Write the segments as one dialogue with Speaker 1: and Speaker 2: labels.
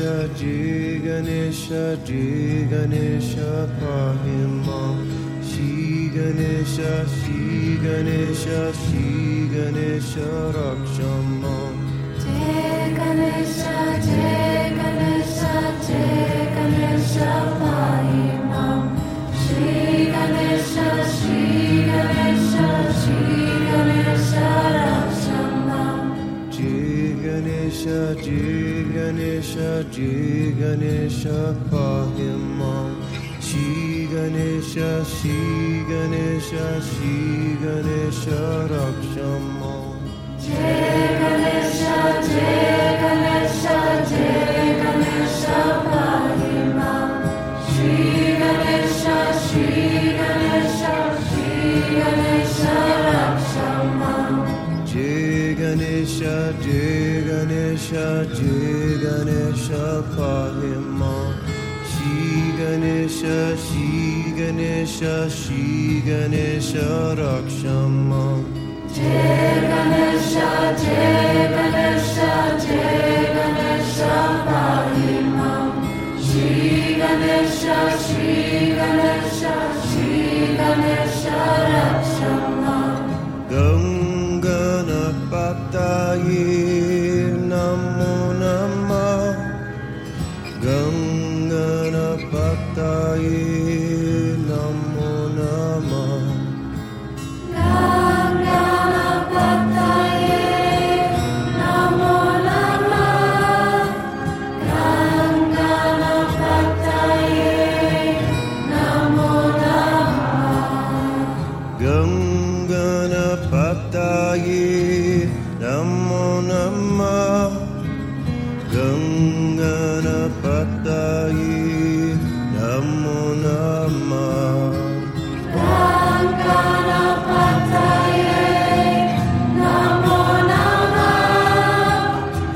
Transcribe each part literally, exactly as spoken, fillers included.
Speaker 1: Jai Ganesha, Jai Ganesha, pahi mam. Shri Ganesha, Shri Ganesha, Shri Ganesha, raksha mam.
Speaker 2: Jai Ganesha, Jai Ganesha, Jai Ganesha, pahi mam. Shri Ganesha, Shri Ganesha, Shri Ganesha, raksha mam.
Speaker 1: Jai Ganesha, Jai Ganesha, Jai Ganesha, pahi mam. Shri Ganesha, Shri Ganesha, Shri Ganesha, raksha mam.
Speaker 2: Jai Ganesha, Jai Ganesha, Jai Ganesha, pahi mam. Shri Ganesha, Shri Ganesha, Shri Ganesha, raksha mam.
Speaker 1: Jai Ganesha, Jai Ganesha, Jai Ganesha, pahi mam. Shri Ganesha, Shri Ganesha, Shri Ganesha, raksha mam.
Speaker 2: Jai Ganesha, Jai Ganesha, Jai Ganesha, pahi mam. Shri Ganesha, Shri Ganesha, Shri Ganesha, raksha mam.
Speaker 1: Ganganapataye Namo Namah. Ganganapataye Namo Namah.
Speaker 2: Ganganapataye Namo Namah. Ganganapataye Namo Namah.
Speaker 1: Ganganapataye Namo Namah. Ganganapataye Namo Namah.
Speaker 2: Ganganapataye Namo Namah.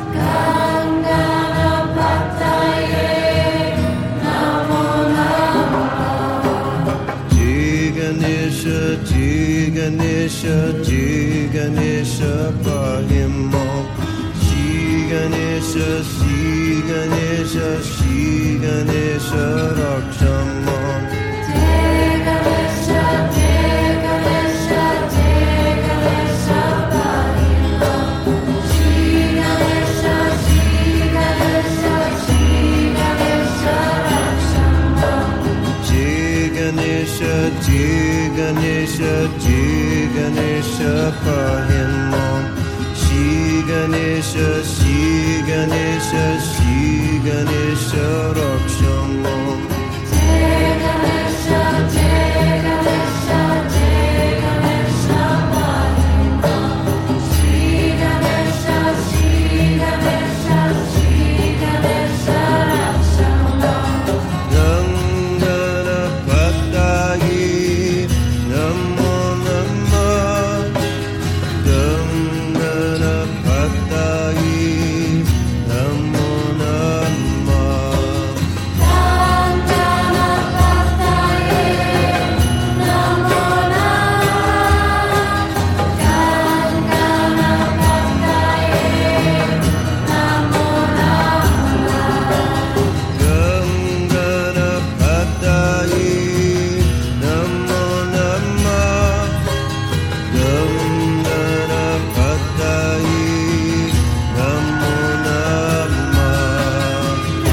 Speaker 2: Ganganapataye Namo Namah.
Speaker 1: Jai Ganesha, Jai Ganesha, Jai Ganesha, pahi mam. Shri Ganesha, Shri Ganesha, Shri Ganesha, raksha mam.
Speaker 2: Jai Ganesha, Jai Ganesha, Jai Ganesha, pahi mam. Shri Ganesha, Shri Ganesha, Shri Ganesha, raksha mam.
Speaker 1: Jai Ganesha, Jai Ganesha, Jai Ganesha, pahi mam. Shri Ganesha, Shri Ganesha, Shri Ganesha, raksha mam.
Speaker 2: Jai Ganesha, Jai Ganesha, Jai Ganesha, pahi mam. Shri Ganesha, Shri Ganesha, Shri Ganesha, raksha mam.
Speaker 1: Ganganapataye Namo Namah. Ganganapataye Namo Namah.
Speaker 2: Ganganapataye Namo Namah. Ganganapataye Namo Namah.
Speaker 1: Ganganapataye Namo Namah. Ganganapataye Namo Namah.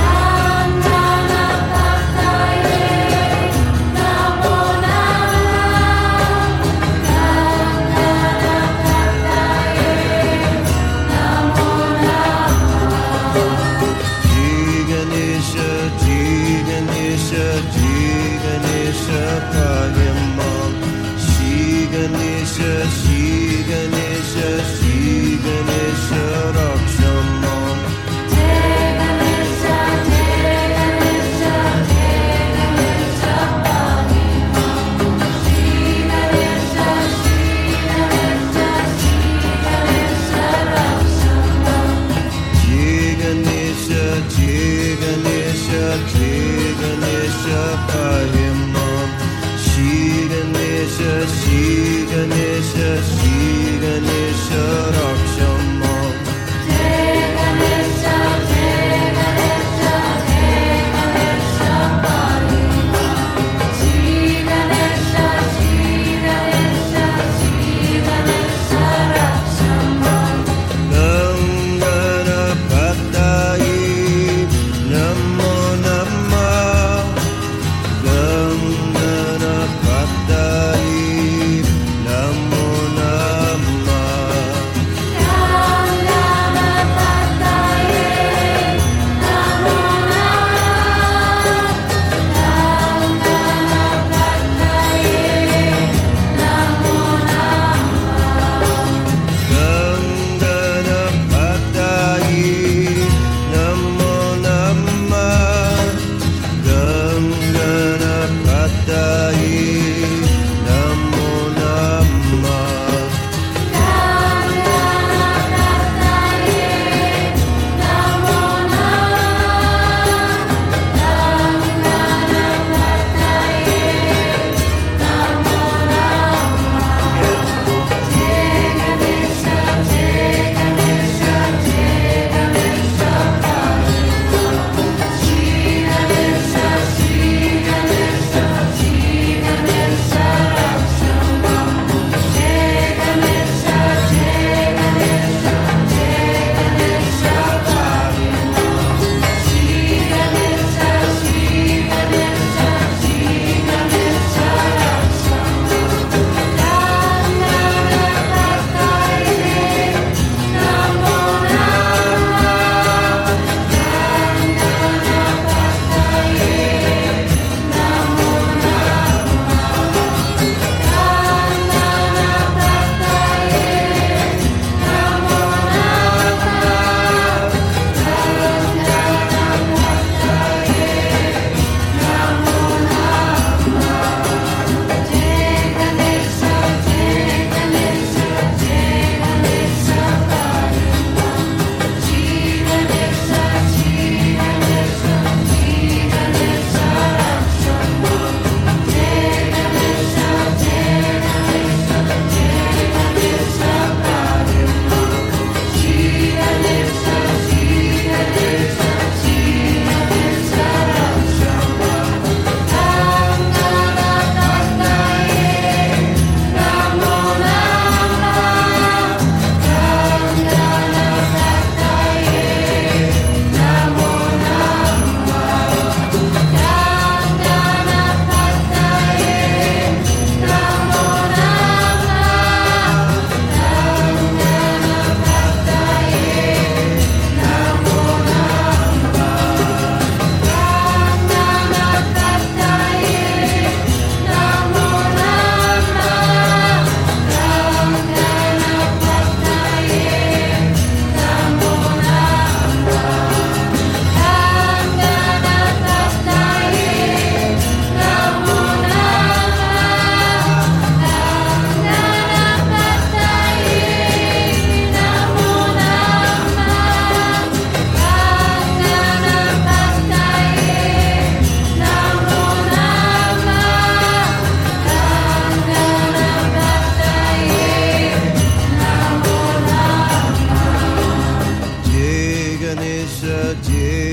Speaker 1: Jai Ganesha, Jai Ganesha, Jai Ganesha, pahi mam. Shri Ganesha, Shri Ganesha, Shri Ganesha, raksha mam.
Speaker 2: Jai Ganesha, Jai Ganesha, Jai Ganesha, pahi mam. Shri Ganesha, Shri Ganesha, Shri Ganesha, raksha mam.
Speaker 1: Jai Ganesha, Jai Ganesha, Jai Ganesha, pahi mam. Shri Ganesha, Shri Ganesha, Shri Ganesha, raksha mam.
Speaker 2: Jai Ganesha, Jai Ganesha,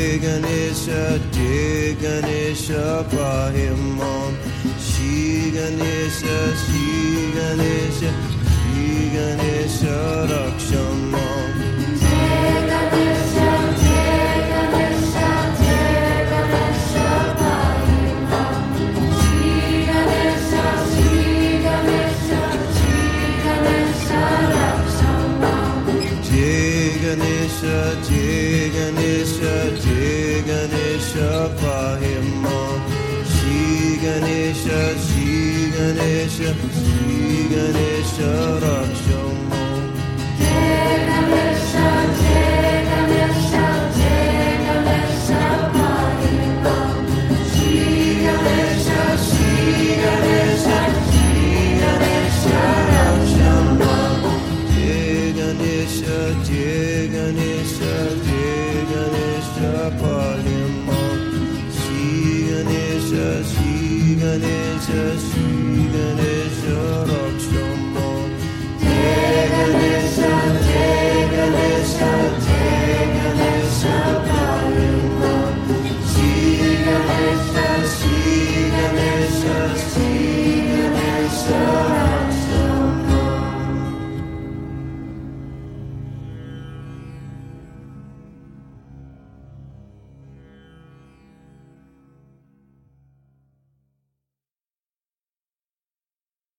Speaker 1: Ganesha, Jai Ganesha, Pahimam. Shri Ganesha, Shri Ganesha, Shri Ganesha, Rakshamam.
Speaker 2: Jai Ganesha, Jai Ganesha, Jai Ganesha, Pahimam. Shri Ganesha, Shri Ganesha, Shri Ganesha, Rakshamam.
Speaker 1: Jai Ganesha, Jai Ganesha, Jai Ganesha, Pahimam. Shri Ganesha, Shri Ganesha, Shri Ganesha, Rakshamam.